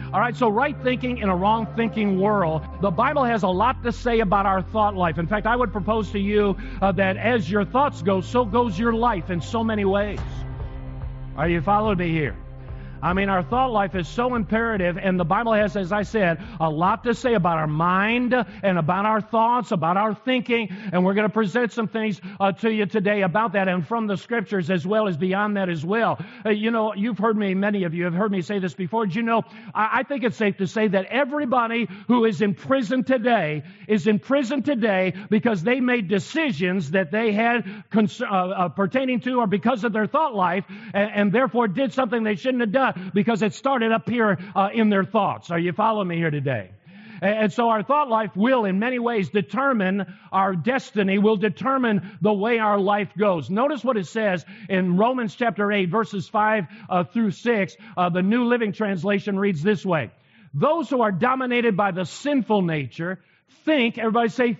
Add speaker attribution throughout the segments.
Speaker 1: All right, so right thinking in a wrong thinking world. The Bible has a lot to say about our thought life. In fact, I would propose to you that as your thoughts go, so goes your life in so many ways. Are you following me here? I mean, our thought life is so imperative, and the Bible has, as I said, a lot to say about our mind and about our thoughts, about our thinking, and we're going to present some things to you today about that and from the Scriptures as well as beyond that as well. You've heard me, many of you have heard me say this before. Do you know, I think it's safe to say that everybody who is in prison today is in prison today because they made decisions that they had pertaining to or because of their thought life, and therefore did something they shouldn't have done, because it started up here in their thoughts. Are you following me here today? And so our thought life will in many ways determine our destiny, will determine the way our life goes. Notice what it says in Romans chapter 8, verses 5 through 6. The New Living Translation reads this way. Those who are dominated by the sinful nature think, everybody say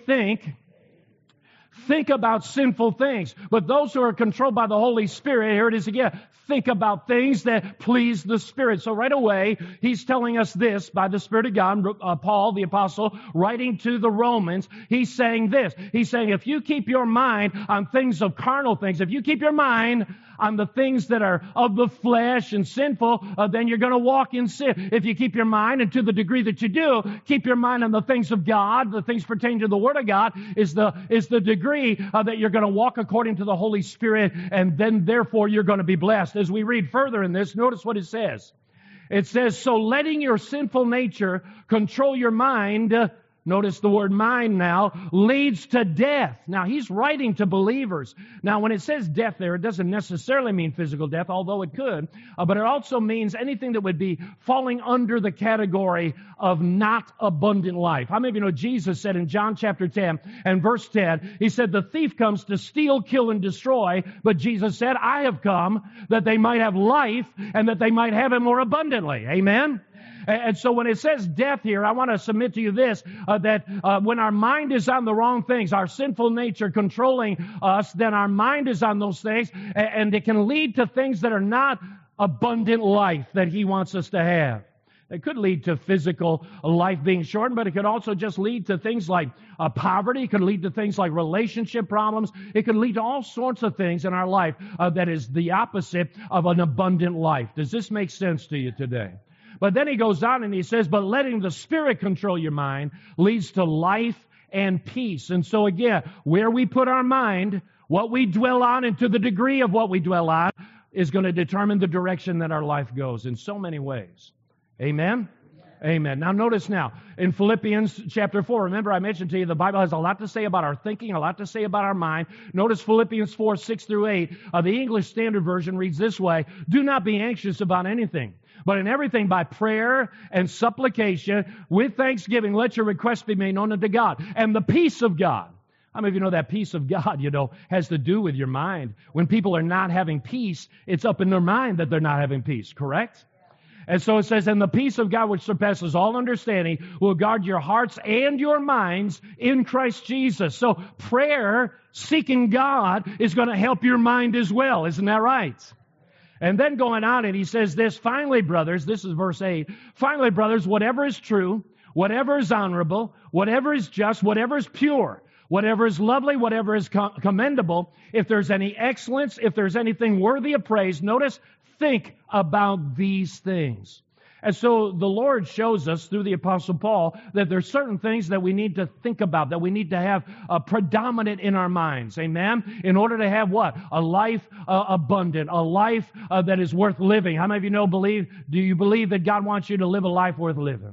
Speaker 1: think about sinful things. But those who are controlled by the Holy Spirit, here it is again, think about things that please the Spirit. So right away, he's telling us this by the Spirit of God. Paul, the apostle, writing to the Romans, he's saying this. He's saying, if you keep your mind on things of carnal things, if you keep your mind on the things that are of the flesh and sinful, then you're going to walk in sin. If you keep your mind, and to the degree that you do, keep your mind on the things of God, the things pertaining to the Word of God, is the degree that you're going to walk according to the Holy Spirit, and then therefore you're going to be blessed. As we read further in this, notice what it says. It says, so letting your sinful nature control your mind, notice the word mind now, leads to death. Now, he's writing to believers. Now, when it says death there, it doesn't necessarily mean physical death, although it could. But it also means anything that would be falling under the category of not abundant life. How many of you know Jesus said in John chapter 10 and verse 10, he said, the thief comes to steal, kill, and destroy. But Jesus said, I have come that they might have life and that they might have it more abundantly. Amen? And so when it says death here, I want to submit to you this, that when our mind is on the wrong things, our sinful nature controlling us, then our mind is on those things, and it can lead to things that are not abundant life that He wants us to have. It could lead to physical life being shortened, but it could also just lead to things like poverty. It could lead to things like relationship problems. It could lead to all sorts of things in our life that is the opposite of an abundant life. Does this make sense to you today? But then he goes on and he says, but letting the Spirit control your mind leads to life and peace. And so again, where we put our mind, what we dwell on, and to the degree of what we dwell on, is going to determine the direction that our life goes in so many ways. Amen? Amen. Now notice now, in Philippians chapter 4, remember I mentioned to you the Bible has a lot to say about our thinking, a lot to say about our mind. Notice Philippians 4, 6 through 8. The English Standard Version reads this way, do not be anxious about anything, but in everything by prayer and supplication, with thanksgiving, let your requests be made known unto God. And the peace of God. How many of you know that peace of God, has to do with your mind? When people are not having peace, it's up in their mind that they're not having peace, correct? And so it says, and the peace of God which surpasses all understanding will guard your hearts and your minds in Christ Jesus. So prayer, seeking God, is going to help your mind as well. Isn't that right? And then going on, and he says this, finally, brothers, this is verse 8, finally, brothers, whatever is true, whatever is honorable, whatever is just, whatever is pure, whatever is lovely, whatever is commendable, if there's any excellence, if there's anything worthy of praise, notice, think about these things. And so the Lord shows us through the Apostle Paul that there's certain things that we need to think about, that we need to have predominant in our minds. Amen? In order to have what? A life abundant, a life that is worth living. How many of you do you believe that God wants you to live a life worth living?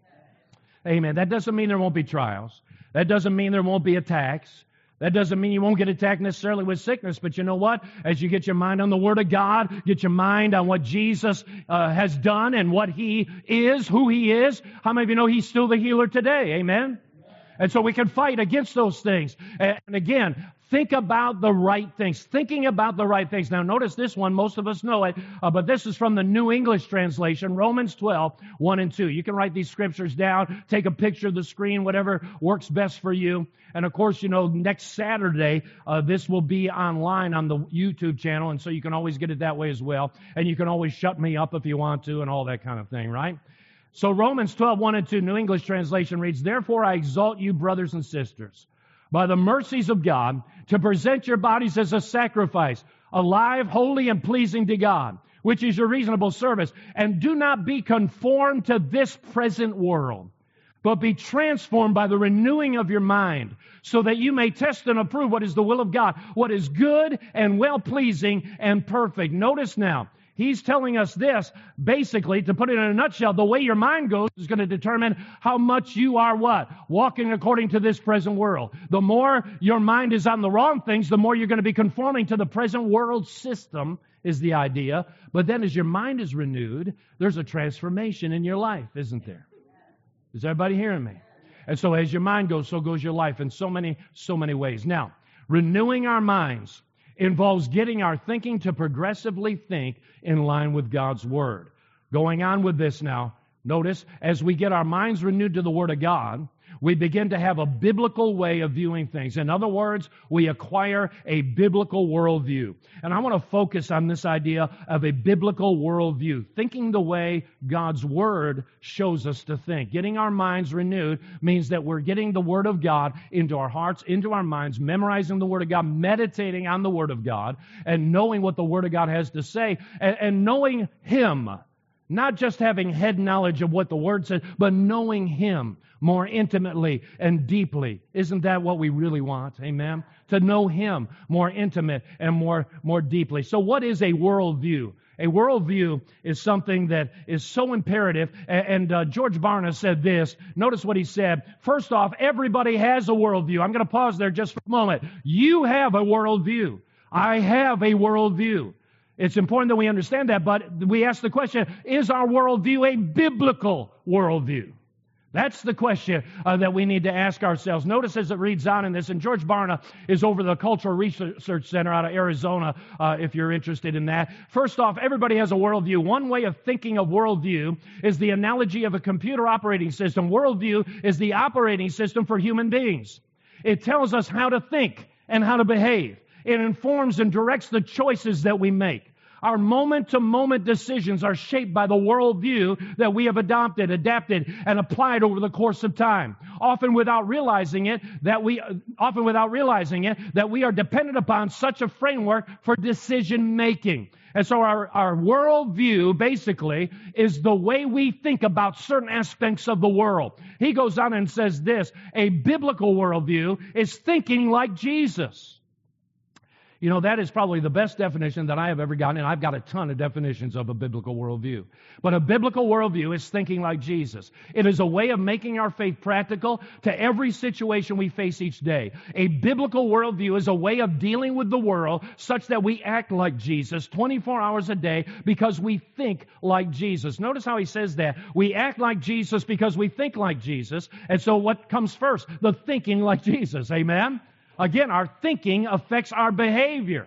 Speaker 1: Amen. That doesn't mean there won't be trials. That doesn't mean there won't be attacks. That doesn't mean you won't get attacked necessarily with sickness, but you know what? As you get your mind on the Word of God, get your mind on what Jesus has done and what He is, who He is. How many of you know He's still the healer today? Amen? And so we can fight against those things. And again, think about the right things. Thinking about the right things. Now notice this one, most of us know it, but this is from the New English Translation, Romans 12, 1 and 2. You can write these scriptures down, take a picture of the screen, whatever works best for you. And of course, next Saturday, this will be online on the YouTube channel, and so you can always get it that way as well. And you can always shut me up if you want to and all that kind of thing, right? So Romans 12:1 and 2, New English translation reads, "Therefore I exhort you, brothers and sisters, by the mercies of God, to present your bodies as a sacrifice, alive, holy, and pleasing to God, which is your reasonable service. And do not be conformed to this present world, but be transformed by the renewing of your mind, so that you may test and approve what is the will of God, what is good and well-pleasing and perfect." Notice now, he's telling us this, basically, to put it in a nutshell, the way your mind goes is going to determine how much you are what? Walking according to this present world. The more your mind is on the wrong things, the more you're going to be conforming to the present world system, is the idea. But then as your mind is renewed, there's a transformation in your life, isn't there? Is everybody hearing me? And so as your mind goes, so goes your life in so many ways. Now, renewing our minds involves getting our thinking to progressively think in line with God's Word. Going on with this now, notice, as we get our minds renewed to the Word of God, we begin to have a biblical way of viewing things. In other words, we acquire a biblical worldview. And I want to focus on this idea of a biblical worldview, thinking the way God's Word shows us to think. Getting our minds renewed means that we're getting the Word of God into our hearts, into our minds, memorizing the Word of God, meditating on the Word of God, and knowing what the Word of God has to say, and knowing Him. Not just having head knowledge of what the Word says, but knowing Him more intimately and deeply. Isn't that what we really want? Amen? To know Him more intimate and more deeply. So what is a worldview? A worldview is something that is so imperative. And George Barna said this. Notice what he said. First off, everybody has a worldview. I'm going to pause there just for a moment. You have a worldview. I have a worldview. It's important that we understand that, but we ask the question, is our worldview a biblical worldview? That's the question that we need to ask ourselves. Notice as it reads on in this, and George Barna is over the Cultural Research Center out of Arizona, if you're interested in that. First off, everybody has a worldview. One way of thinking of worldview is the analogy of a computer operating system. Worldview is the operating system for human beings. It tells us how to think and how to behave. It informs and directs the choices that we make. Our moment-to-moment decisions are shaped by the worldview that we have adapted, and applied over the course of time. Often without realizing it, that we are dependent upon such a framework for decision-making. And so our worldview, basically, is the way we think about certain aspects of the world. He goes on and says this, a biblical worldview is thinking like Jesus. You know, that is probably the best definition that I have ever gotten, and I've got a ton of definitions of a biblical worldview. But a biblical worldview is thinking like Jesus. It is a way of making our faith practical to every situation we face each day. A biblical worldview is a way of dealing with the world such that we act like Jesus 24 hours a day because we think like Jesus. Notice how he says that. We act like Jesus because we think like Jesus. And so what comes first? The thinking like Jesus. Amen? Again, our thinking affects our behavior.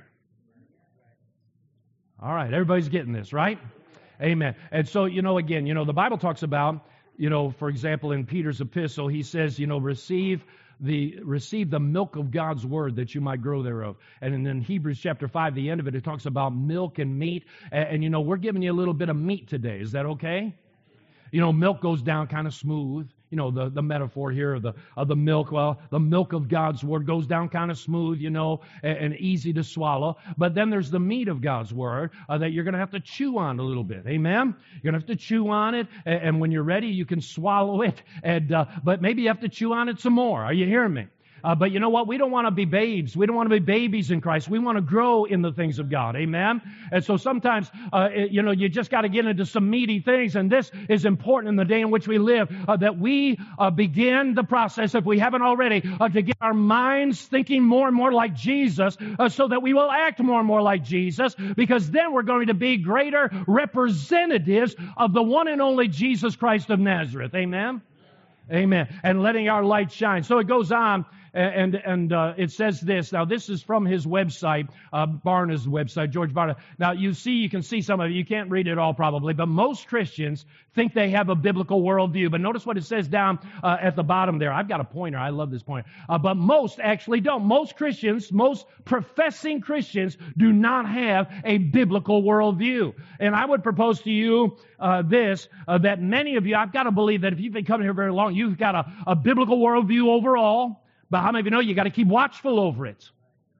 Speaker 1: All right, everybody's getting this, right? Amen. And so, again, the Bible talks about, for example, in Peter's epistle, he says, receive the milk of God's word that you might grow thereof. And in Hebrews chapter 5, the end of it, it talks about milk and meat. And we're giving you a little bit of meat today. Is that okay? Milk goes down kind of smooth. The metaphor here of the milk. Well, the milk of God's Word goes down kind of smooth, and easy to swallow. But then there's the meat of God's Word that you're going to have to chew on a little bit. Amen? You're going to have to chew on it, and when you're ready, you can swallow it. But maybe you have to chew on it some more. Are you hearing me? But you know what? We don't want to be babes. We don't want to be babies in Christ. We want to grow in the things of God. Amen? And so sometimes, you just got to get into some meaty things. And this is important in the day in which we live, that we begin the process, if we haven't already, to get our minds thinking more and more like Jesus, so that we will act more and more like Jesus, because then we're going to be greater representatives of the one and only Jesus Christ of Nazareth. Amen? Amen. And letting our light shine. So it goes on. And it says this. Now, this is from his website, Barna's website, George Barna. Now, you can see some of it. You can't read it all probably, but most Christians think they have a biblical worldview. But notice what it says down at the bottom there. I've got a pointer. I love this pointer. But most actually don't. Most Christians, most professing Christians do not have a biblical worldview. And I would propose to you that many of you, I've got to believe that if you've been coming here very long, you've got a biblical worldview overall. But how many of you know you got to keep watchful over it?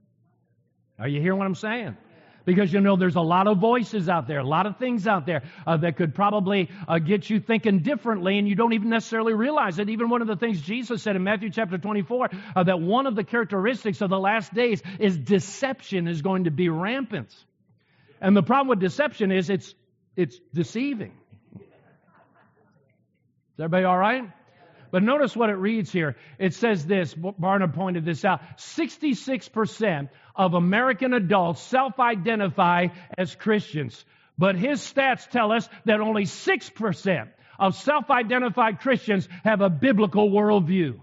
Speaker 1: Are you hearing what I'm saying? Because there's a lot of voices out there, a lot of things out there that could probably get you thinking differently, and you don't even necessarily realize it. Even one of the things Jesus said in Matthew chapter 24, that one of the characteristics of the last days is deception is going to be rampant. And the problem with deception is it's deceiving. Is everybody all right? But notice what it reads here. It says this, Barna pointed this out, 66% of American adults self-identify as Christians. But his stats tell us that only 6% of self-identified Christians have a biblical worldview.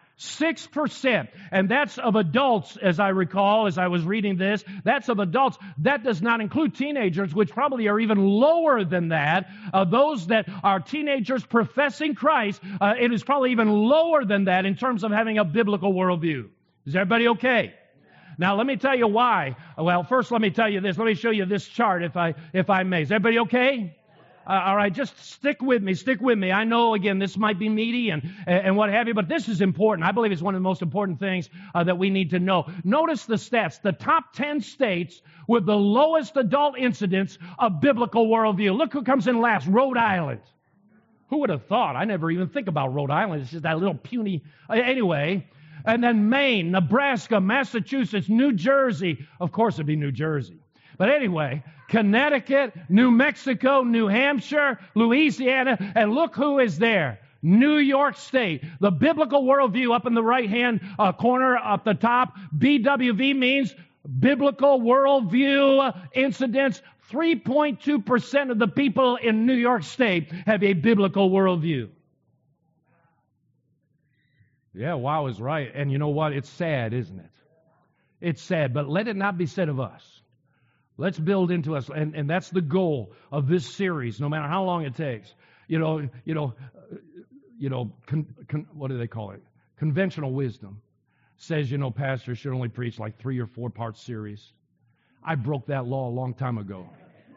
Speaker 1: 6%. And that's of adults, as I recall, as I was reading this. That's of adults. That does not include teenagers, which probably are even lower than that. Those that are teenagers professing Christ, it is probably even lower than that in terms of having a biblical worldview. Is everybody okay? Now, let me tell you why. Well, first, let me tell you this. Let me show you this chart, if I may. Is everybody okay? All right, just stick with me. I know, again, this might be meaty and what have you, but this is important. I believe it's one of the most important things that we need to know. Notice the stats. The top 10 states with the lowest adult incidence of biblical worldview. Look who comes in last, Rhode Island. Who would have thought? I never even think about Rhode Island. It's just that little puny... Anyway, and then Maine, Nebraska, Massachusetts, New Jersey. Of course it'd be New Jersey. But anyway, Connecticut, New Mexico, New Hampshire, Louisiana, and look who is there. New York State. The biblical worldview up in the right-hand corner up the top. BWV means biblical worldview incidents. 3.2% of the people in New York State have a biblical worldview. Yeah, wow is right. And you know what? It's sad, isn't it? It's sad, but let it not be said of us. Let's build into us, and that's the goal of this series, no matter how long it takes. What do they call it? Conventional wisdom says, pastors should only preach like 3 or 4 part series. I broke that law a long time ago.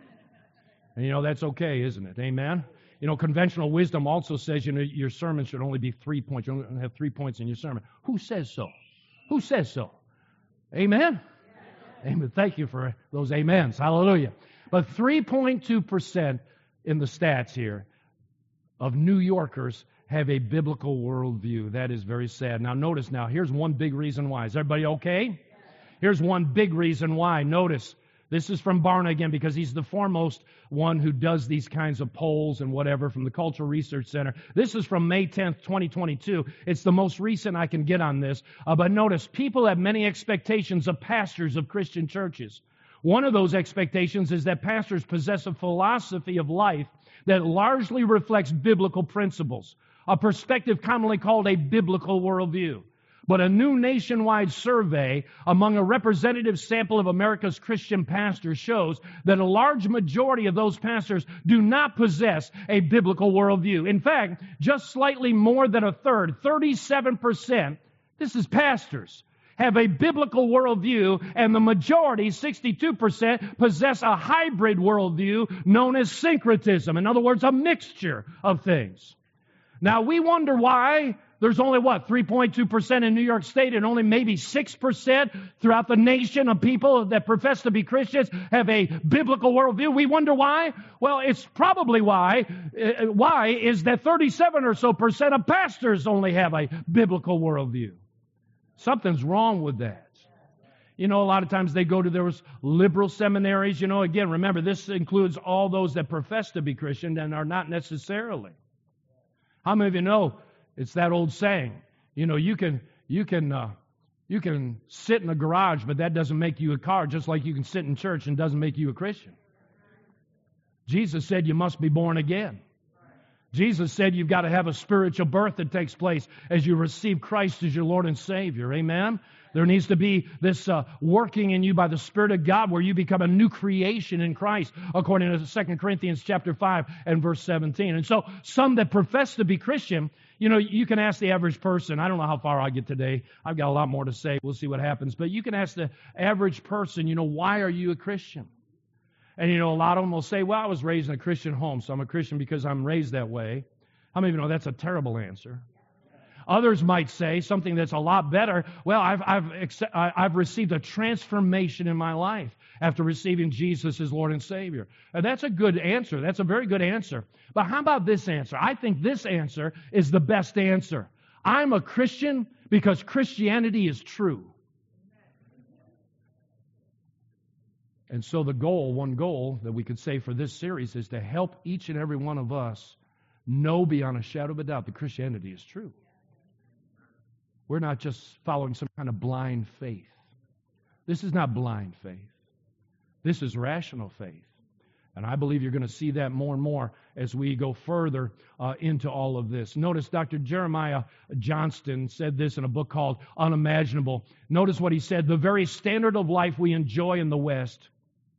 Speaker 1: And that's okay, isn't it? Amen? Conventional wisdom also says, your sermon should only be 3 points. You only have 3 points in your sermon. Who says so? Who says so? Amen? Amen. Thank you for those amens. Hallelujah. But 3.2% in the stats here of New Yorkers have a biblical worldview. That is very sad. Now notice here's one big reason why. Is everybody okay? Here's one big reason why. Notice, this is from Barna again because he's the foremost one who does these kinds of polls and whatever from the Cultural Research Center. This is from May 10th, 2022. It's the most recent I can get on this. But notice, people have many expectations of pastors of Christian churches. One of those expectations is that pastors possess a philosophy of life that largely reflects biblical principles, a perspective commonly called a biblical worldview. But a new nationwide survey among a representative sample of America's Christian pastors shows that a large majority of those pastors do not possess a biblical worldview. In fact, just slightly more than a third, 37%, this is pastors, have a biblical worldview, and the majority, 62%, possess a hybrid worldview known as syncretism. In other words, a mixture of things. Now, we wonder why there's only, 3.2% in New York State and only maybe 6% throughout the nation of people that profess to be Christians have a biblical worldview. We wonder why? Well, it's probably why is that 37 or so percent of pastors only have a biblical worldview. Something's wrong with that. A lot of times they go to those liberal seminaries. Again, remember, this includes all those that profess to be Christian and are not necessarily. How many of you know it's that old saying? You can sit in a garage, but that doesn't make you a car, just like you can sit in church and doesn't make you a Christian. Jesus said you must be born again. Jesus said you've got to have a spiritual birth that takes place as you receive Christ as your Lord and Savior. Amen? There needs to be this working in you by the Spirit of God where you become a new creation in Christ, according to 2 Corinthians chapter 5 and verse 17. And so some that profess to be Christian, you know, you can ask the average person. I don't know how far I get today. I've got a lot more to say. We'll see what happens. But you can ask the average person, you know, why are you a Christian? And, you know, a lot of them will say, well, I was raised in a Christian home, so I'm a Christian because I'm raised that way. How many of you know that's a terrible answer? Others might say something that's a lot better. Well, I've received a transformation in my life after receiving Jesus as Lord and Savior. And that's a good answer. That's a very good answer. But how about this answer? I think this answer is the best answer. I'm a Christian because Christianity is true. And so one goal that we could say for this series is to help each and every one of us know beyond a shadow of a doubt that Christianity is true. We're not just following some kind of blind faith. This is not blind faith. This is rational faith. And I believe you're going to see that more and more as we go further into all of this. Notice Dr. Jeremiah Johnston said this in a book called Unimaginable. Notice what he said. The very standard of life we enjoy in the West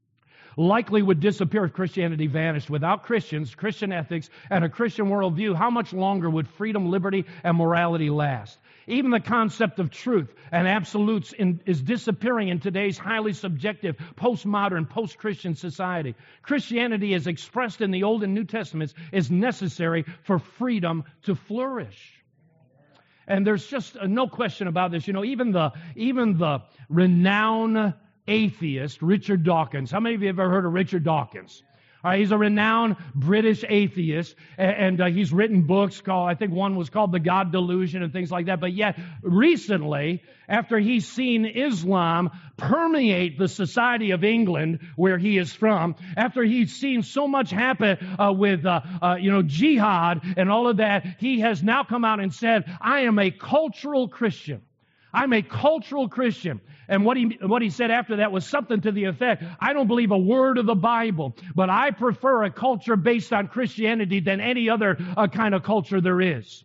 Speaker 1: likely would disappear if Christianity vanished. Without Christians, Christian ethics, and a Christian worldview, how much longer would freedom, liberty, and morality last? Even the concept of truth and absolutes is disappearing in today's highly subjective, postmodern, post-Christian society. Christianity, as expressed in the Old and New Testaments, is necessary for freedom to flourish. And there's just no question about this. You know, even the renowned atheist, Richard Dawkins. How many of you have ever heard of Richard Dawkins? All right, he's a renowned British atheist, and he's written books called, I think one was called The God Delusion and things like that. But yet, recently, after he's seen Islam permeate the society of England, where he is from, after he's seen so much happen with jihad and all of that, he has now come out and said, I am a cultural Christian. I'm a cultural Christian. And what he said after that was something to the effect, I don't believe a word of the Bible, but I prefer a culture based on Christianity than any other kind of culture there is.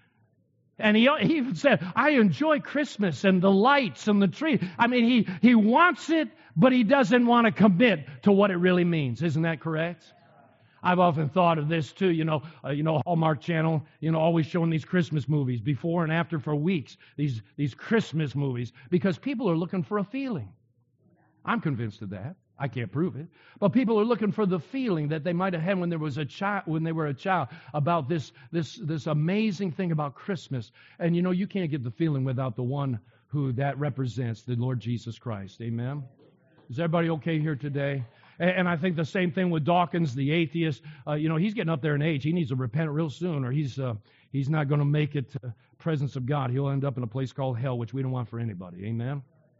Speaker 1: And he even said, I enjoy Christmas and the lights and the tree. I mean, he wants it, but he doesn't want to commit to what it really means. Isn't that correct? I've often thought of this too, Hallmark Channel, always showing these Christmas movies before and after for weeks, these Christmas movies, because people are looking for a feeling. I'm convinced of that. I can't prove it. But people are looking for the feeling that they might have had when they were a child about this amazing thing about Christmas. And you can't get the feeling without the one who that represents, the Lord Jesus Christ. Amen? Is everybody okay here today? And I think the same thing with Dawkins, the atheist. He's getting up there in age. He needs to repent real soon, or he's not going to make it to the presence of God. He'll end up in a place called hell, which we don't want for anybody. Amen?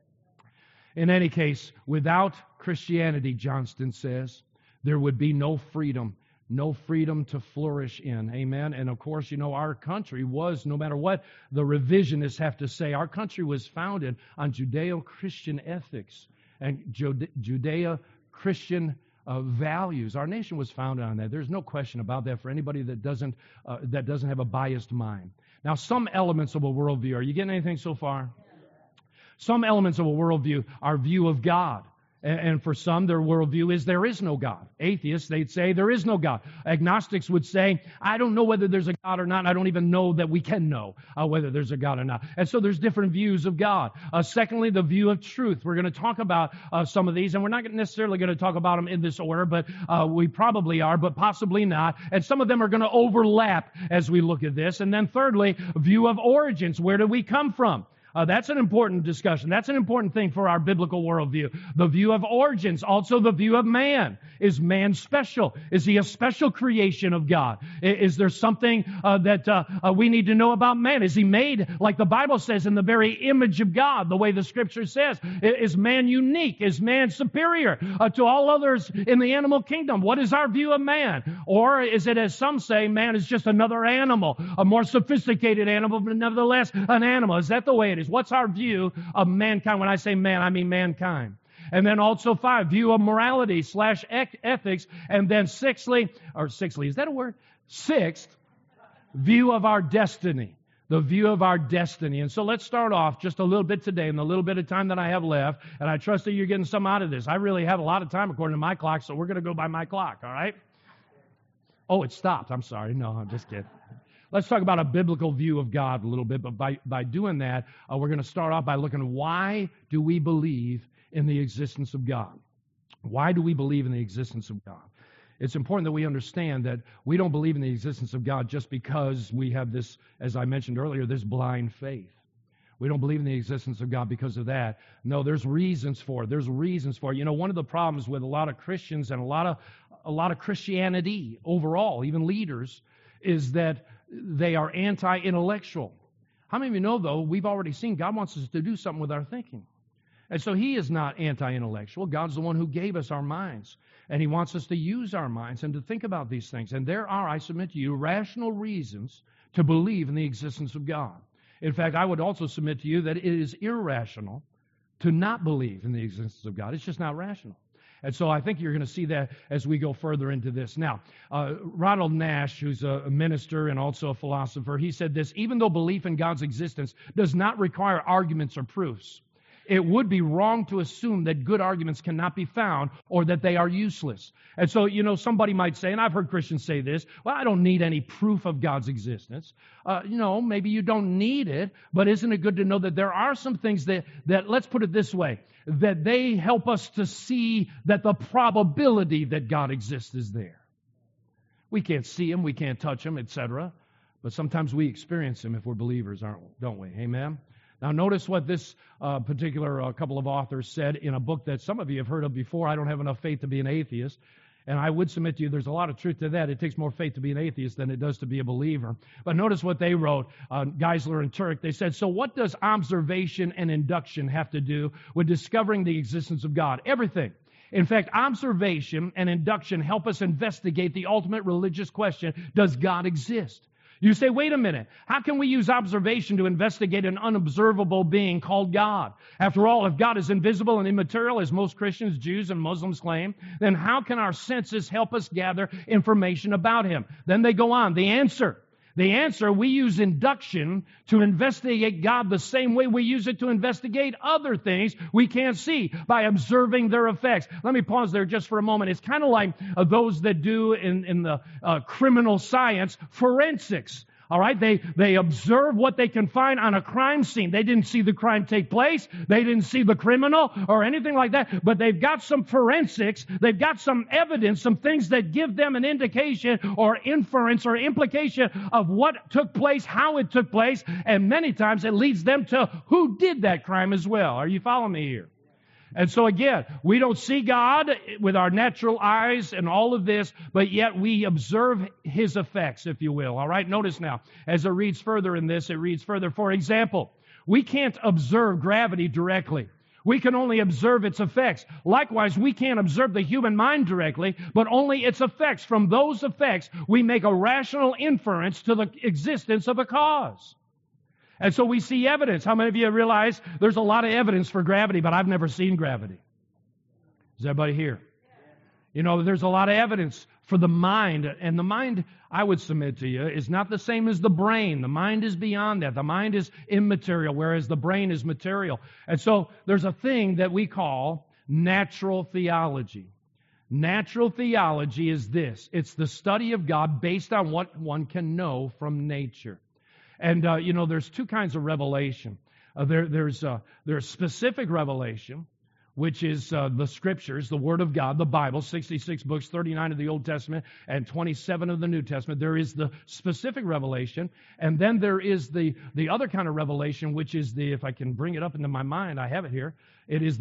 Speaker 1: In any case, without Christianity, Johnston says, there would be no freedom to flourish in. Amen? And of course, our country was, no matter what the revisionists have to say, our country was founded on Judeo-Christian ethics and Judeo-Christian values. Our nation was founded on that. There's no question about that for anybody that doesn't have a biased mind. Now, some elements of a worldview, are you getting anything so far? Some elements of a worldview are view of God. And for some, their worldview is there is no God. Atheists, they'd say there is no God. Agnostics would say, I don't know whether there's a God or not. And I don't even know that we can know whether there's a God or not. And so there's different views of God. Secondly, the view of truth. We're going to talk about some of these, and we're not necessarily going to talk about them in this order, but we probably are, but possibly not. And some of them are going to overlap as we look at this. And then thirdly, view of origins. Where do we come from? That's an important discussion. That's an important thing for our biblical worldview. The view of origins, also the view of man. Is man special? Is he a special creation of God? Is there something that we need to know about man? Is he made, like the Bible says, in the very image of God, the way the Scripture says? Is man unique? Is man superior to all others in the animal kingdom? What is our view of man? Or is it, as some say, man is just another animal, a more sophisticated animal, but nevertheless an animal? Is that the way it is? What's our view of mankind? When I say man, I mean mankind. And then also 5, view of morality / ethics. And then sixthly, is that a word? Sixth, view of our destiny. The view of our destiny. And so let's start off just a little bit today in the little bit of time that I have left. And I trust that you're getting some out of this. I really have a lot of time according to my clock, so we're going to go by my clock, all right? Oh, it stopped. I'm sorry. No, I'm just kidding. Let's talk about a biblical view of God a little bit. But by doing that, we're going to start off by looking at why do we believe in the existence of God? Why do we believe in the existence of God? It's important that we understand that we don't believe in the existence of God just because we have this, as I mentioned earlier, this blind faith. We don't believe in the existence of God because of that. No, there's reasons for it. There's reasons for it. You know, one of the problems with a lot of Christians and a lot of Christianity overall, even leaders, is that they are anti-intellectual. How many of you know, though, we've already seen God wants us to do something with our thinking. And so He is not anti-intellectual. God's the one who gave us our minds. And He wants us to use our minds and to think about these things. And there are, I submit to you, rational reasons to believe in the existence of God. In fact, I would also submit to you that it is irrational to not believe in the existence of God. It's just not rational. And so I think you're going to see that as we go further into this. Now, Ronald Nash, who's a minister and also a philosopher, he said this: even though belief in God's existence does not require arguments or proofs, it would be wrong to assume that good arguments cannot be found or that they are useless. And so, you know, somebody might say, and I've heard Christians say this, well, I don't need any proof of God's existence. Maybe you don't need it, but isn't it good to know that there are some things that let's put it this way, that they help us to see that the probability that God exists is there. We can't see Him, we can't touch Him, etc. But sometimes we experience Him if we're believers, don't we? Amen? Now, notice what this particular couple of authors said in a book that some of you have heard of before. I don't have enough faith to be an atheist. And I would submit to you there's a lot of truth to that. It takes more faith to be an atheist than it does to be a believer. But notice what they wrote, Geisler and Turk. They said, so what does observation and induction have to do with discovering the existence of God? Everything. In fact, observation and induction help us investigate the ultimate religious question, does God exist? You say, wait a minute, how can we use observation to investigate an unobservable being called God? After all, if God is invisible and immaterial, as most Christians, Jews, and Muslims claim, then how can our senses help us gather information about Him? Then they go on. The answer, we use induction to investigate God the same way we use it to investigate other things we can't see, by observing their effects. Let me pause there just for a moment. It's kind of like those that do in the criminal science forensics. All right, they observe what they can find on a crime scene. They didn't see the crime take place. They didn't see the criminal or anything like that. But they've got some forensics. They've got some evidence, some things that give them an indication or inference or implication of what took place, how it took place. And many times it leads them to who did that crime as well. Are you following me here? And so again, we don't see God with our natural eyes and all of this, but yet we observe His effects, if you will. All right, notice now, as it reads further in this, it reads further. For example, we can't observe gravity directly. We can only observe its effects. Likewise, we can't observe the human mind directly, but only its effects. From those effects, we make a rational inference to the existence of a cause. And so we see evidence. How many of you realize there's a lot of evidence for gravity, but I've never seen gravity? Is everybody here? You know, there's a lot of evidence for the mind. And the mind, I would submit to you, is not the same as the brain. The mind is beyond that. The mind is immaterial, whereas the brain is material. And so there's a thing that we call natural theology. Natural theology is this. It's the study of God based on what one can know from nature. And, there's two kinds of revelation. There's specific revelation, which is the Scriptures, the Word of God, the Bible, 66 books, 39 of the Old Testament, and 27 of the New Testament. There is the specific revelation, and then there is the other kind of revelation, which is if I can bring it up into my mind, I have it here. It is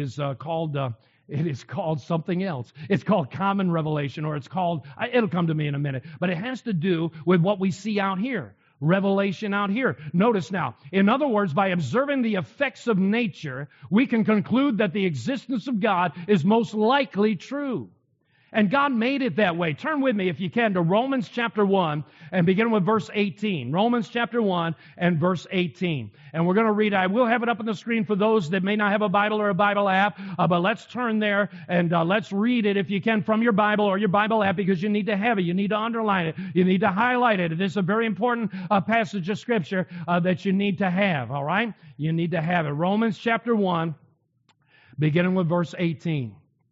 Speaker 1: called something else. It's called common revelation, or it'll come to me in a minute. But it has to do with what we see out here. Revelation out here. Notice now, in other words, by observing the effects of nature, we can conclude that the existence of God is most likely true. And God made it that way. Turn with me, if you can, to Romans chapter 1 and begin with verse 18. Romans chapter 1 and verse 18. And we're going to read, I will have it up on the screen for those that may not have a Bible or a Bible app, but let's turn there and let's read it, if you can, from your Bible or your Bible app, because you need to have it. You need to underline it. You need to highlight it. This is a very important passage of Scripture that you need to have, all right? You need to have it. Romans chapter 1, beginning with verse 18.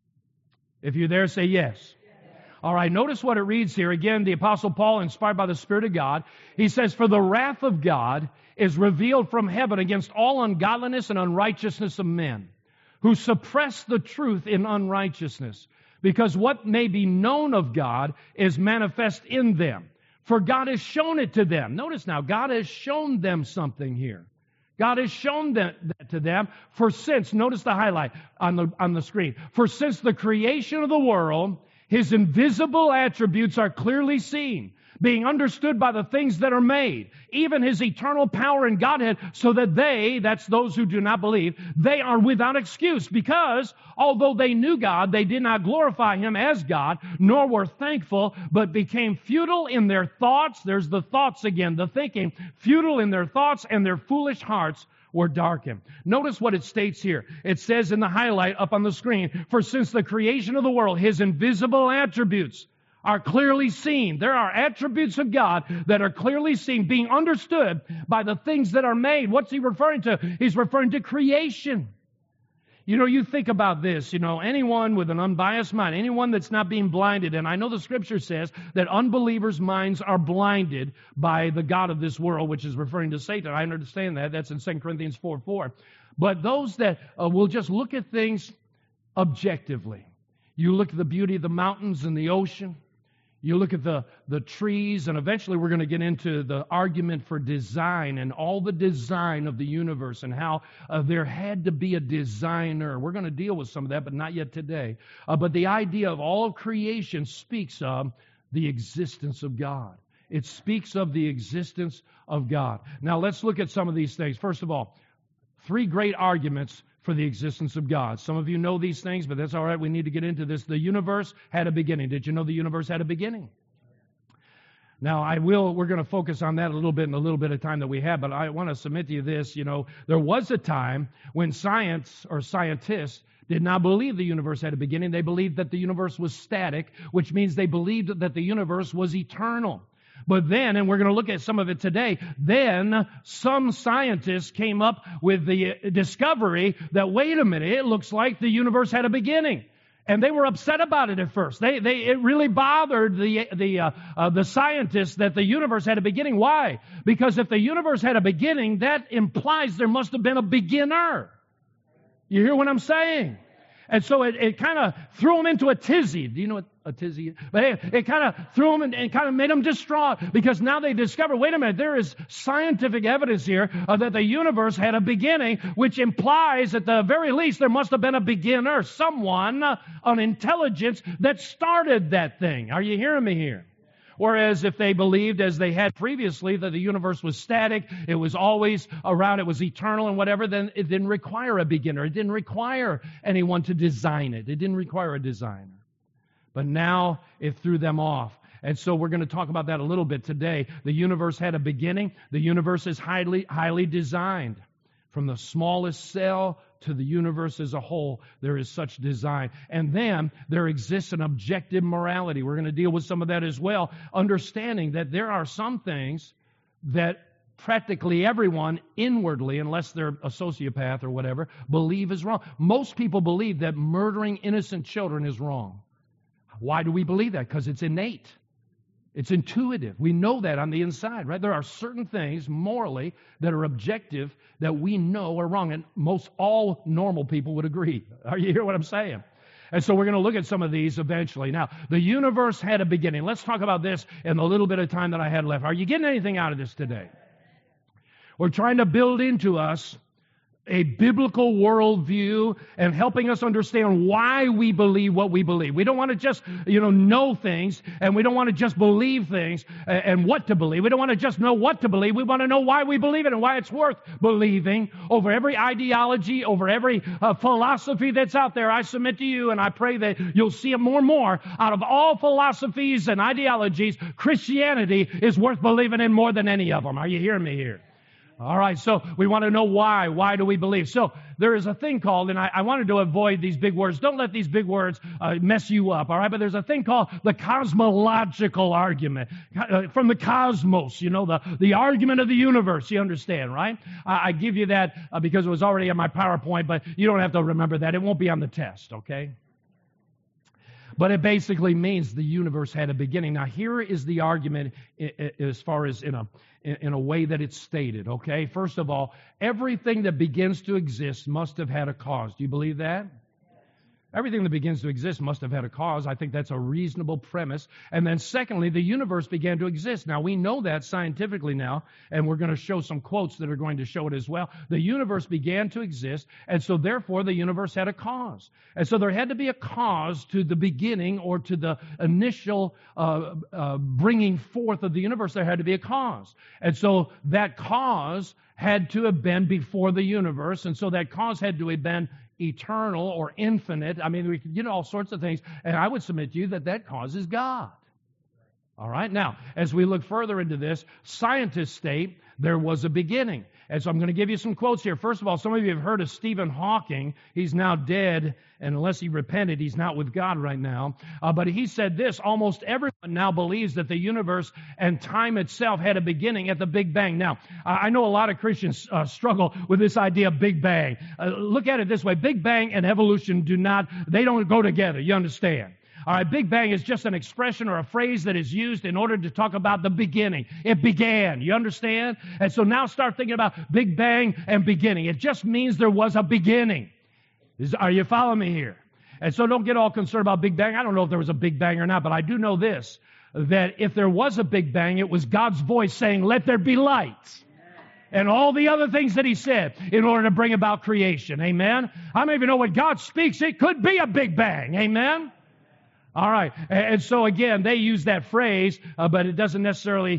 Speaker 1: If you're there, say yes. All right, notice what it reads here. Again, the Apostle Paul, inspired by the Spirit of God, he says, "For the wrath of God is revealed from heaven against all ungodliness and unrighteousness of men, who suppress the truth in unrighteousness, because what may be known of God is manifest in them. For God has shown it to them." Notice now, God has shown them something here. God has shown that to them, for since, notice the highlight on the screen, for since the creation of the world, His invisible attributes are clearly seen, being understood by the things that are made, even His eternal power and Godhead, so that they, that's those who do not believe, they are without excuse, because although they knew God, they did not glorify Him as God, nor were thankful, but became futile in their thoughts. There's the thoughts again, the thinking, futile in their thoughts, and their foolish hearts were darkened. Notice what it states here. It says in the highlight up on the screen, "For since the creation of the world, His invisible attributes are clearly seen." There are attributes of God that are clearly seen, being understood by the things that are made. What's He referring to? He's referring to creation. You know, you think about this, anyone with an unbiased mind, anyone that's not being blinded, and I know the Scripture says that unbelievers' minds are blinded by the god of this world, which is referring to Satan. I understand that. That's in 2 Corinthians 4:4. But those that will just look at things objectively. You look at the beauty of the mountains and the ocean. You look at the trees, and eventually we're going to get into the argument for design and all the design of the universe and how there had to be a designer. We're going to deal with some of that, but not yet today. But the idea of all of creation speaks of the existence of God. It speaks of the existence of God. Now let's look at some of these things. First of all, 3 great arguments for the existence of God. Some of you know these things, but that's all right. We need to get into this. The universe had a beginning. Did you know the universe had a beginning? Now, we're going to focus on that a little bit in the little bit of time that we have, but I want to submit to you this. There was a time when science or scientists did not believe the universe had a beginning. They believed that the universe was static, which means they believed that the universe was eternal. But then, and we're going to look at some of it today, then some scientists came up with the discovery that, wait a minute, it looks like the universe had a beginning. And they were upset about it at first. It really bothered the scientists that the universe had a beginning. Why? Because if the universe had a beginning, that implies there must have been a beginner. You hear what I'm saying? And so it kind of threw them into a tizzy. Do you know what a tizzy is? But it kind of threw them and kind of made them distraught, because now they discover, wait a minute, there is scientific evidence here that the universe had a beginning, which implies at the very least there must have been a beginner, someone, an intelligence that started that thing. Are you hearing me here? Whereas if they believed, as they had previously, that the universe was static, it was always around, it was eternal and whatever, then it didn't require a beginner. It didn't require anyone to design it. It didn't require a designer. But now it threw them off. And so we're going to talk about that a little bit today. The universe had a beginning. The universe is highly designed. From the smallest cell to the universe as a whole, there is such design. And then there exists an objective morality. We're going to deal with some of that as well, understanding that there are some things that practically everyone inwardly, unless they're a sociopath or whatever, believe is wrong. Most people believe that murdering innocent children is wrong. Why do we believe that? Because it's innate. It's intuitive. We know that on the inside, right? There are certain things morally that are objective that we know are wrong, and most all normal people would agree. Are you hearing what I'm saying? And so we're going to look at some of these eventually. Now, the universe had a beginning. Let's talk about this in the little bit of time that I had left. Are you getting anything out of this today? We're trying to build into us a biblical worldview and helping us understand why we believe what we believe. We don't want to just, know things, and we don't want to just believe things and what to believe. We don't want to just know what to believe. We want to know why we believe it and why it's worth believing over every ideology, over every philosophy that's out there. I submit to you, and I pray that you'll see it more and more. Out of all philosophies and ideologies, Christianity is worth believing in more than any of them. Are you hearing me here? All right, so we want to know why. Why do we believe? So there is a thing called, and I wanted to avoid these big words. Don't let these big words mess you up, all right? But there's a thing called the cosmological argument from the cosmos, the argument of the universe, you understand, right? I give you that because it was already on my PowerPoint, but you don't have to remember that. It won't be on the test, okay? But it basically means the universe had a beginning. Now, here is the argument as far as in a way that it's stated, okay? First of all, everything that begins to exist must have had a cause. Do you believe that? Everything that begins to exist must have had a cause. I think that's a reasonable premise. And then secondly, the universe began to exist. Now, we know that scientifically now, and we're going to show some quotes that are going to show it as well. The universe began to exist, and so therefore the universe had a cause. And so there had to be a cause to the beginning or to the initial bringing forth of the universe. There had to be a cause. And so that cause had to have been before the universe, and so that cause had to have been eternal or infinite. I mean, we could get all sorts of things, and I would submit to you that cause is God. All right? Now, as we look further into this, scientists state there was a beginning. And so I'm going to give you some quotes here. First of all, some of you have heard of Stephen Hawking. He's now dead, and unless he repented, he's not with God right now. But he said this: almost everyone now believes that the universe and time itself had a beginning at the Big Bang. Now, I know a lot of Christians struggle with this idea of Big Bang. Look at it this way. Big Bang and evolution they don't go together. You understand? All right, Big Bang is just an expression or a phrase that is used in order to talk about the beginning. It began. You understand? And so now start thinking about Big Bang and beginning. It just means there was a beginning. Are you following me here? And so don't get all concerned about Big Bang. I don't know if there was a Big Bang or not, but I do know this, that if there was a Big Bang, it was God's voice saying, "Let there be light." And all the other things that He said in order to bring about creation. Amen? How many of you know when God speaks, it could be a Big Bang? Amen? All right, and so again, they use that phrase, but it doesn't necessarily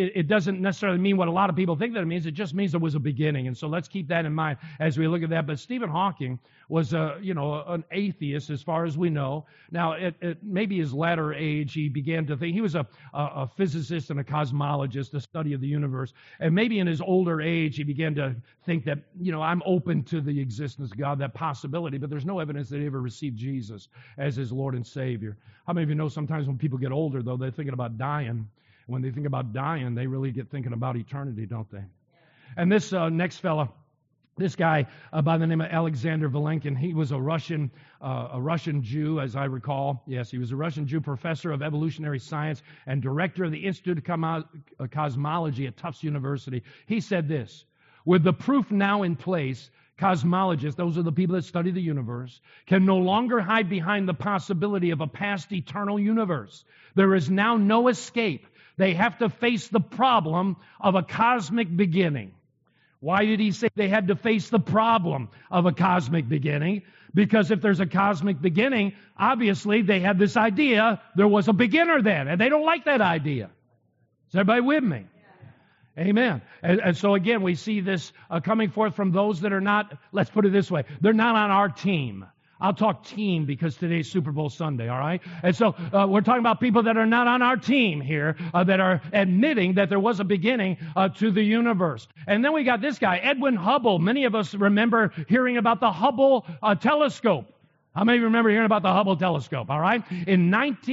Speaker 1: mean what a lot of people think that it means. It just means there was a beginning, and so let's keep that in mind as we look at that. But Stephen Hawking was an atheist as far as we know. Now, at maybe his latter age, he began to think. He was a physicist and a cosmologist, a study of the universe, and maybe in his older age, he began to think that I'm open to the existence of God, that possibility. But there's no evidence that he ever received Jesus as his Lord and Savior. How many of you know sometimes when people get older, though, they're thinking about dying? When they think about dying, they really get thinking about eternity, don't they? And this next fella, this guy by the name of Alexander Vilenkin, he was a Russian Jew, as I recall. Yes, he was a Russian Jew, professor of evolutionary science and director of the Institute of Cosmology at Tufts University. He said this: with the proof now in place, cosmologists, those are the people that study the universe, can no longer hide behind the possibility of a past eternal universe. There is now no escape. They have to face the problem of a cosmic beginning. Why did he say they had to face the problem of a cosmic beginning? Because if there's a cosmic beginning, obviously they had this idea there was a beginner then, and they don't like that idea. Is everybody with me? Amen. And so again, we see this coming forth from those that are not, let's put it this way, they're not on our team. I'll talk team because today's Super Bowl Sunday, all right? And so we're talking about people that are not on our team here, that are admitting that there was a beginning to the universe. And then we got this guy, Edwin Hubble. Many of us remember hearing about the Hubble telescope. How many remember hearing about the Hubble telescope, all right? In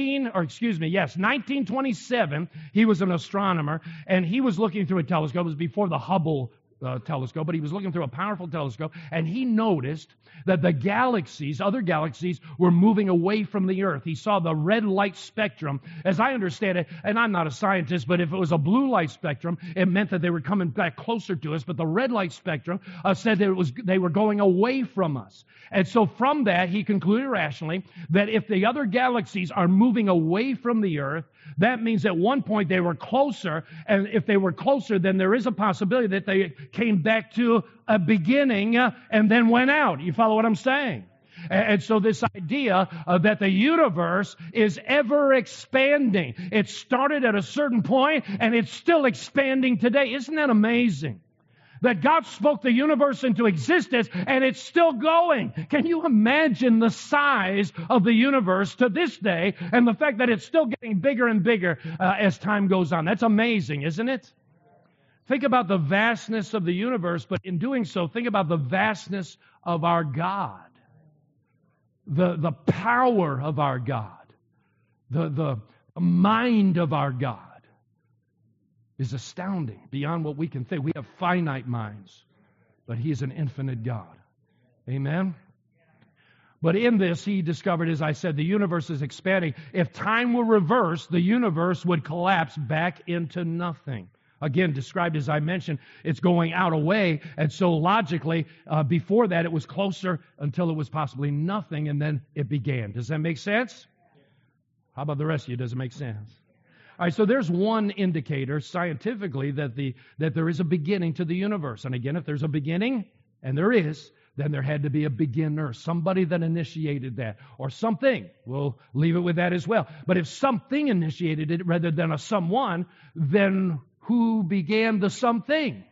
Speaker 1: 1927, he was an astronomer, and he was looking through a telescope. It was before the Hubble telescope, but he was looking through a powerful telescope, and he noticed that the galaxies, other galaxies, were moving away from the Earth. He saw the red light spectrum. As I understand it, and I'm not a scientist, but if it was a blue light spectrum, it meant that they were coming back closer to us, but the red light spectrum said that they were going away from us. And so from that, he concluded rationally that if the other galaxies are moving away from the Earth, that means at one point they were closer, and if they were closer, then there is a possibility that they it came back to a beginning and then went out. You follow what I'm saying? And so this idea that the universe is ever expanding. It started at a certain point and it's still expanding today. Isn't that amazing? That God spoke the universe into existence and it's still going. Can you imagine the size of the universe to this day and the fact that it's still getting bigger and bigger as time goes on? That's amazing, isn't it? Think about the vastness of the universe, but in doing so, think about the vastness of our God. The power of our God. The mind of our God is astounding beyond what we can think. We have finite minds, but He is an infinite God. Amen? But in this, He discovered, as I said, the universe is expanding. If time were reversed, the universe would collapse back into nothing. Again, described as I mentioned, it's going out away, and so logically, before that, it was closer until it was possibly nothing, and then it began. Does that make sense? How about the rest of you? Does it make sense? All right, so there's one indicator scientifically that there is a beginning to the universe. And again, if there's a beginning, and there is, then there had to be a beginner, somebody that initiated that, or something. We'll leave it with that as well. But if something initiated it rather than a someone, then who began the something?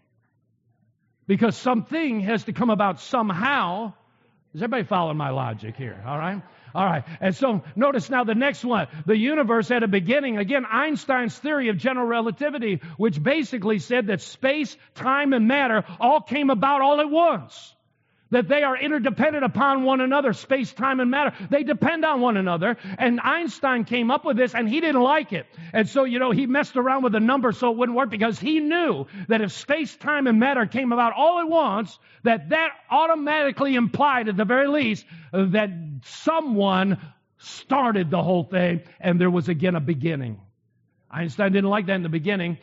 Speaker 1: Because something has to come about somehow. Is everybody following my logic here? All right? All right. And so notice now the next one. The universe had a beginning. Again, Einstein's theory of general relativity, which basically said that space, time, and matter all came about all at once. That they are interdependent upon one another, space, time, and matter. They depend on one another. And Einstein came up with this, and he didn't like it. And so, he messed around with the number so it wouldn't work, because he knew that if space, time, and matter came about all at once, that automatically implied, at the very least, that someone started the whole thing, and there was again a beginning. Einstein didn't like that in the beginning,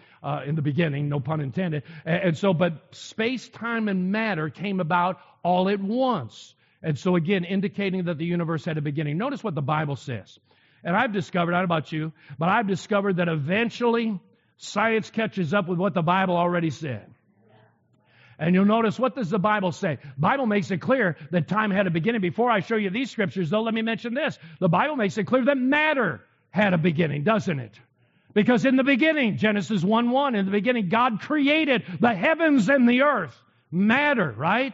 Speaker 1: no pun intended. And so, but space, time, and matter came about all at once. And so again, indicating that the universe had a beginning. Notice what the Bible says. And I've discovered, I don't know about you, but I've discovered that eventually science catches up with what the Bible already said. And you'll notice, what does the Bible say? The Bible makes it clear that time had a beginning. Before I show you these scriptures, though, let me mention this. The Bible makes it clear that matter had a beginning, doesn't it? Because in the beginning, Genesis 1:1, in the beginning, God created the heavens and the earth. Matter, right?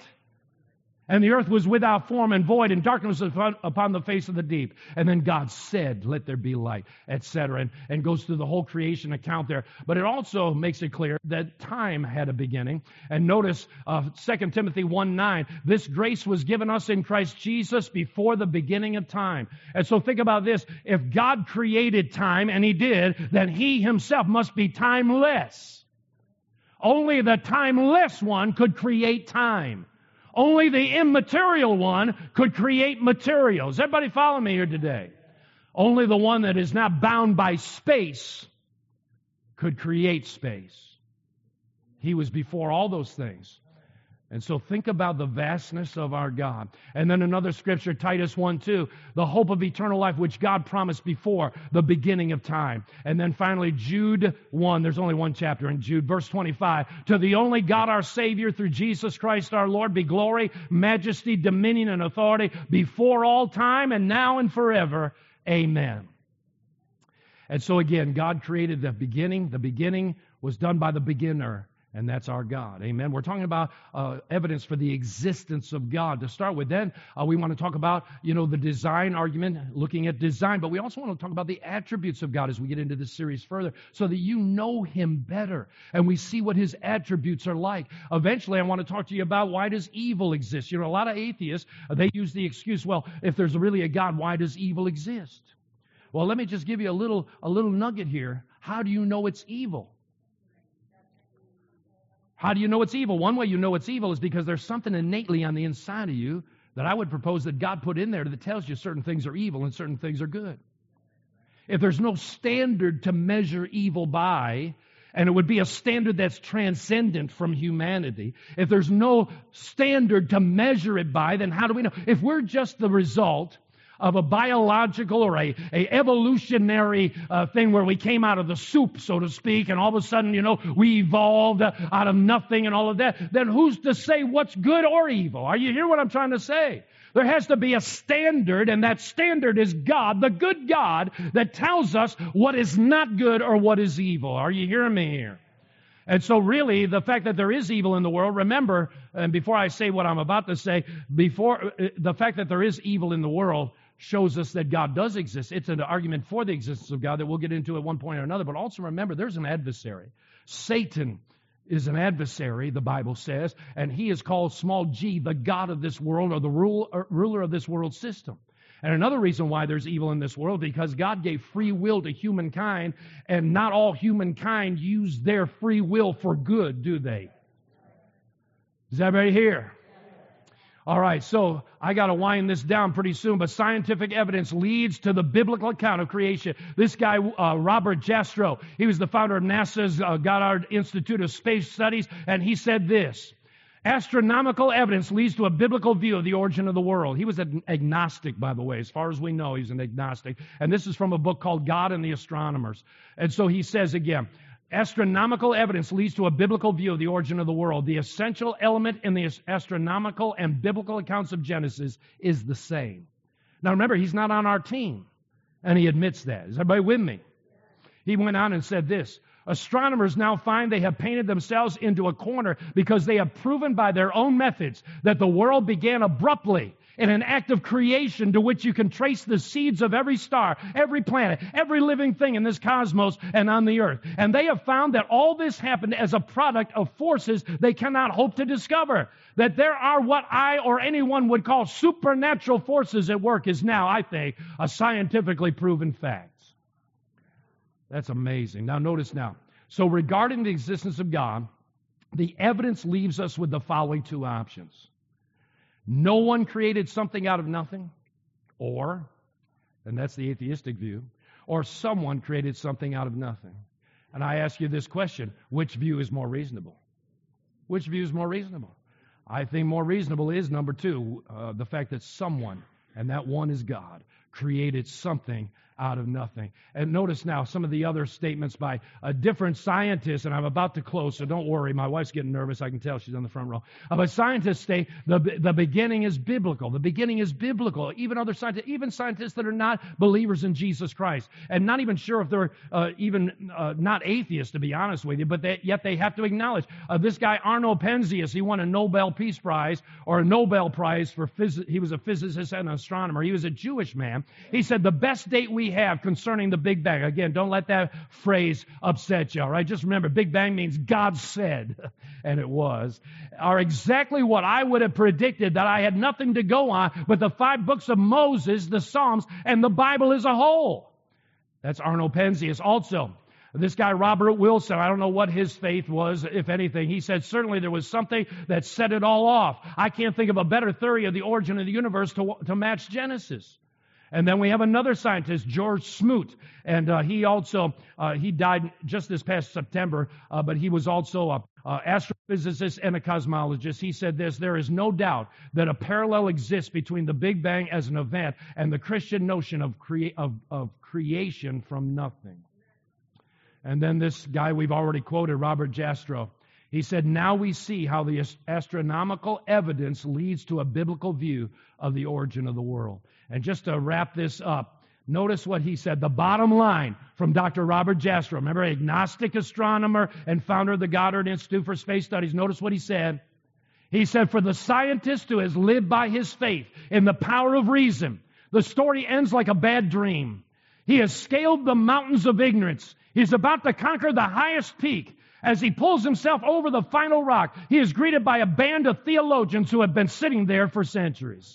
Speaker 1: And the earth was without form and void, and darkness was upon the face of the deep. And then God said, let there be light, etc. And goes through the whole creation account there. But it also makes it clear that time had a beginning. And notice 2 Timothy 1:9, this grace was given us in Christ Jesus before the beginning of time. And so think about this. If God created time, and He did, then He Himself must be timeless. Only the timeless one could create time. Only the immaterial one could create materials. Everybody follow me here today? Only the one that is not bound by space could create space. He was before all those things. And so think about the vastness of our God. And then another scripture, Titus 1:2, the hope of eternal life which God promised before the beginning of time. And then finally Jude 1, there's only one chapter in Jude, verse 25. To the only God our Savior through Jesus Christ our Lord be glory, majesty, dominion, and authority before all time and now and forever. Amen. And so again, God created the beginning. The beginning was done by the beginner. And that's our God. Amen. We're talking about evidence for the existence of God. To start with, then we want to talk about, the design argument, looking at design. But we also want to talk about the attributes of God as we get into this series further, so that you know Him better and we see what His attributes are like. Eventually, I want to talk to you about, why does evil exist? A lot of atheists, they use the excuse, well, if there's really a God, why does evil exist? Well, let me just give you a little nugget here. How do you know it's evil? How do you know it's evil? One way you know it's evil is because there's something innately on the inside of you that I would propose that God put in there that tells you certain things are evil and certain things are good. If there's no standard to measure evil by, and it would be a standard that's transcendent from humanity, if there's no standard to measure it by, then how do we know? If we're just the result of a biological or a evolutionary thing where we came out of the soup, so to speak, and all of a sudden, we evolved out of nothing and all of that, then who's to say what's good or evil? Are you hearing what I'm trying to say? There has to be a standard, and that standard is God, the good God, that tells us what is not good or what is evil. Are you hearing me here? And so really, the fact that there is evil in the world, remember, and before I say what I'm about to say, the fact that there is evil in the world shows us that God does exist. It's an argument for the existence of God that we'll get into at one point or another. But also remember, there's an adversary. Satan is an adversary, the Bible says, and he is called small g, the god of this world, or the ruler of this world system. And another reason why there's evil in this world, because God gave free will to humankind, and not all humankind use their free will for good, do they? Is everybody here? All right, so I got to wind this down pretty soon, but scientific evidence leads to the biblical account of creation. This guy, Robert Jastrow, he was the founder of NASA's Goddard Institute of Space Studies, and he said this: astronomical evidence leads to a biblical view of the origin of the world. He was an agnostic, by the way. As far as we know, he's an agnostic. And this is from a book called God and the Astronomers. And so he says again, astronomical evidence leads to a biblical view of the origin of the world. The essential element in the astronomical and biblical accounts of Genesis is the same. Now remember, he's not on our team, and he admits that. Is everybody with me? He went on and said this: astronomers now find they have painted themselves into a corner because they have proven by their own methods that the world began abruptly in an act of creation to which you can trace the seeds of every star, every planet, every living thing in this cosmos and on the earth. And they have found that all this happened as a product of forces they cannot hope to discover. That there are what I or anyone would call supernatural forces at work is now, I think, a scientifically proven fact. That's amazing. Now notice now. So regarding the existence of God, the evidence leaves us with the following two options. No one created something out of nothing, or, and that's the atheistic view, or someone created something out of nothing. And I ask you this question: which view is more reasonable? Which view is more reasonable? I think more reasonable is number two, the fact that someone, and that one is God, created something out of nothing. And notice now some of the other statements by different scientists, and I'm about to close, so don't worry. My wife's getting nervous. I can tell she's on the front row. But scientists say the beginning is biblical. The beginning is biblical. Even other scientists, even scientists that are not believers in Jesus Christ, and not even sure if they're even not atheists, to be honest with you, but yet they have to acknowledge. This guy, Arno Penzias, he won a Nobel Peace Prize, or a Nobel Prize for physics. He was a physicist and an astronomer. He was a Jewish man. He said the best date we have concerning the Big Bang. Again, don't let that phrase upset you, all right? Just remember, Big Bang means God said, and it was, are exactly what I would have predicted, that I had nothing to go on but the 5 books of Moses, the Psalms, and the Bible as a whole. That's Arno Penzias. Also, this guy, Robert Wilson, I don't know what his faith was, if anything. He said certainly there was something that set it all off. I can't think of a better theory of the origin of the universe to match Genesis. And then we have another scientist, George Smoot, and he died just this past September, but he was also an astrophysicist and a cosmologist. He said this: there is no doubt that a parallel exists between the Big Bang as an event and the Christian notion of creation from nothing. And then this guy we've already quoted, Robert Jastrow, he said, now we see how the astronomical evidence leads to a biblical view of the origin of the world. And just to wrap this up, notice what he said. The bottom line from Dr. Robert Jastrow, remember, agnostic astronomer and founder of the Goddard Institute for Space Studies. Notice what he said. He said, for the scientist who has lived by his faith in the power of reason, the story ends like a bad dream. He has scaled the mountains of ignorance. He's about to conquer the highest peak. As he pulls himself over the final rock, he is greeted by a band of theologians who have been sitting there for centuries.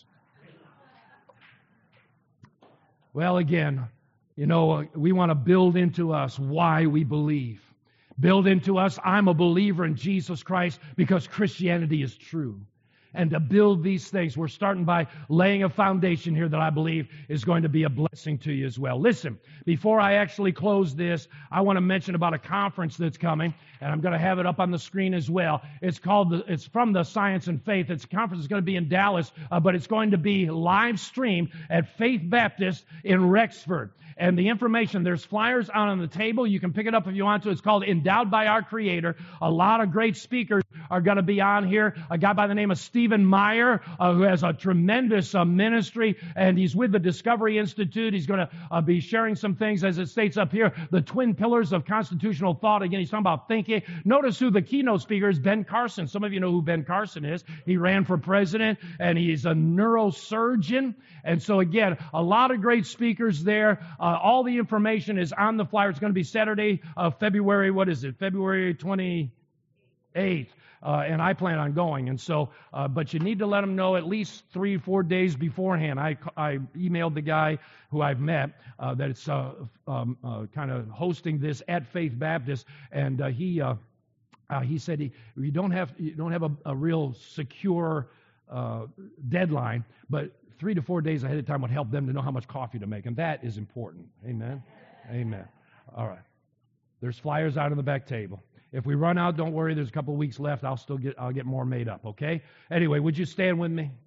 Speaker 1: Well, again, we want to build into us why we believe. Build into us, I'm a believer in Jesus Christ because Christianity is true. and to build these things. We're starting by laying a foundation here that I believe is going to be a blessing to you as well. Listen, before I actually close this, I want to mention about a conference that's coming, and I'm going to have it up on the screen as well. It's from the Science and Faith. It's a conference that's going to be in Dallas, but it's going to be live streamed at Faith Baptist in Rexford. And the information, there's flyers out on the table. You can pick it up if you want to. It's called Endowed by Our Creator. A lot of great speakers are going to be on here. A guy by the name of Stephen Meyer, who has a tremendous ministry, and he's with the Discovery Institute. He's going to be sharing some things, as it states up here, the twin pillars of constitutional thought. Again, he's talking about thinking. Notice who the keynote speaker is, Ben Carson. Some of you know who Ben Carson is. He ran for president, and he's a neurosurgeon. And so, again, a lot of great speakers there. All the information is on the flyer. It's going to be Saturday, February 28th. And I plan on going. And so, but you need to let them know at least 3-4 days beforehand. I emailed the guy who I've met that it's kind of hosting this at Faith Baptist, and he said you don't have a real secure deadline, but 3 to 4 days ahead of time would help them to know how much coffee to make, and that is important. Amen. Amen. All right. There's flyers out on the back table. If we run out, don't worry. There's a couple of weeks left. I'll get more made up. Okay. Anyway, would you stand with me?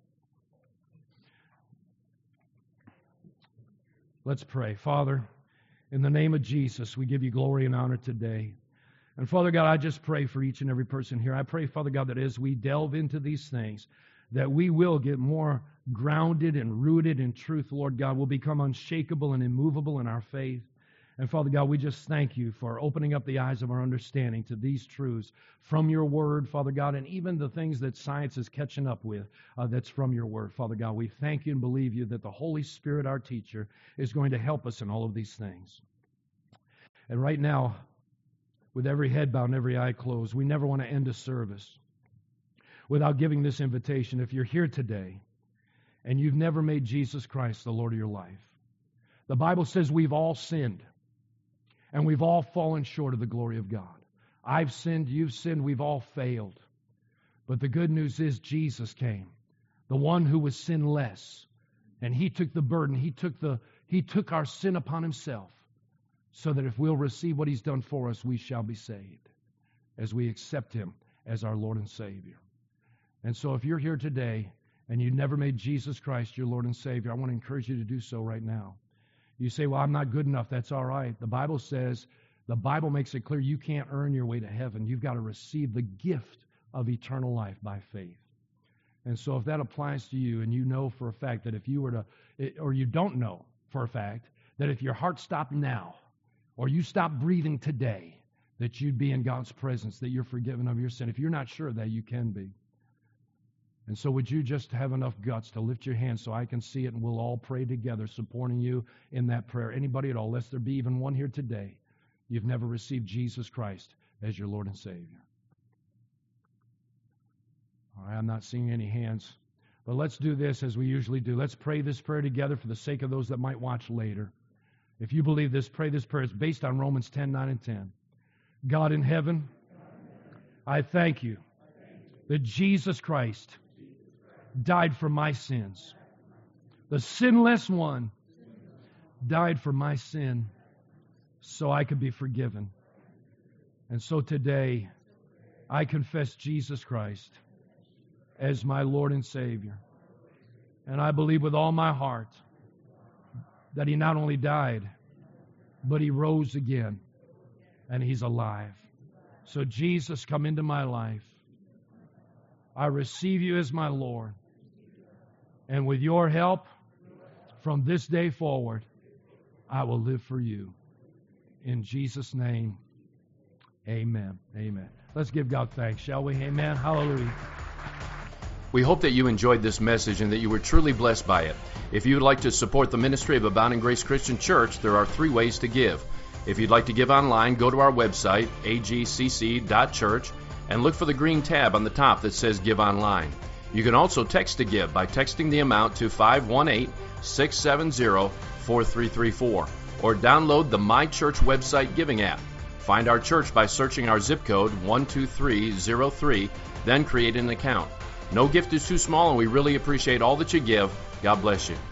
Speaker 1: Let's pray. Father, in the name of Jesus, we give you glory and honor today. And Father God, I just pray for each and every person here. I pray, Father God, that as we delve into these things, that we will get more grounded and rooted in truth, Lord God. We'll become unshakable and immovable in our faith. And Father God, we just thank you for opening up the eyes of our understanding to these truths from your word, Father God, and even the things that science is catching up with that's from your word, Father God. We thank you and believe you that the Holy Spirit, our teacher, is going to help us in all of these things. And right now, with every head bowed and every eye closed, we never want to end a service without giving this invitation. If you're here today and you've never made Jesus Christ the Lord of your life, the Bible says we've all sinned and we've all fallen short of the glory of God. I've sinned, you've sinned, we've all failed. But the good news is Jesus came, the one who was sinless, and He took the burden. He took our sin upon Himself, so that if we'll receive what He's done for us, we shall be saved as we accept Him as our Lord and Savior. And so if you're here today and you've never made Jesus Christ your Lord and Savior, I want to encourage you to do so right now. You say, well, I'm not good enough. That's all right. The Bible makes it clear you can't earn your way to heaven. You've got to receive the gift of eternal life by faith. And so if that applies to you, and you know for a fact that if you were to, or you don't know for a fact, that if your heart stopped now, or you stopped breathing today, that you'd be in God's presence, that you're forgiven of your sin. If you're not sure of that, you can be. And so would you just have enough guts to lift your hand so I can see it, and we'll all pray together, supporting you in that prayer. Anybody at all, lest there be even one here today, you've never received Jesus Christ as your Lord and Savior. All right, I'm not seeing any hands. But let's do this as we usually do. Let's pray this prayer together for the sake of those that might watch later. If you believe this, pray this prayer. It's based on Romans 10:9 and 10. God in heaven, I thank you that Jesus Christ died for my sins. The sinless one died for my sin so I could be forgiven. And so today, I confess Jesus Christ as my Lord and Savior. And I believe with all my heart that He not only died, but He rose again, and He's alive. So Jesus, come into my life. I receive you as my Lord. And with your help, from this day forward, I will live for you. In Jesus' name, amen. Amen. Let's give God thanks, shall we? Amen. Hallelujah.
Speaker 2: We hope that you enjoyed this message and that you were truly blessed by it. If you would like to support the ministry of Abounding Grace Christian Church, there are 3 ways to give. If you'd like to give online, go to our website, agcc.church, and look for the green tab on the top that says Give Online. You can also text to give by texting the amount to 518-670-4334, or download the My Church website giving app. Find our church by searching our zip code 12303, then create an account. No gift is too small, and we really appreciate all that you give. God bless you.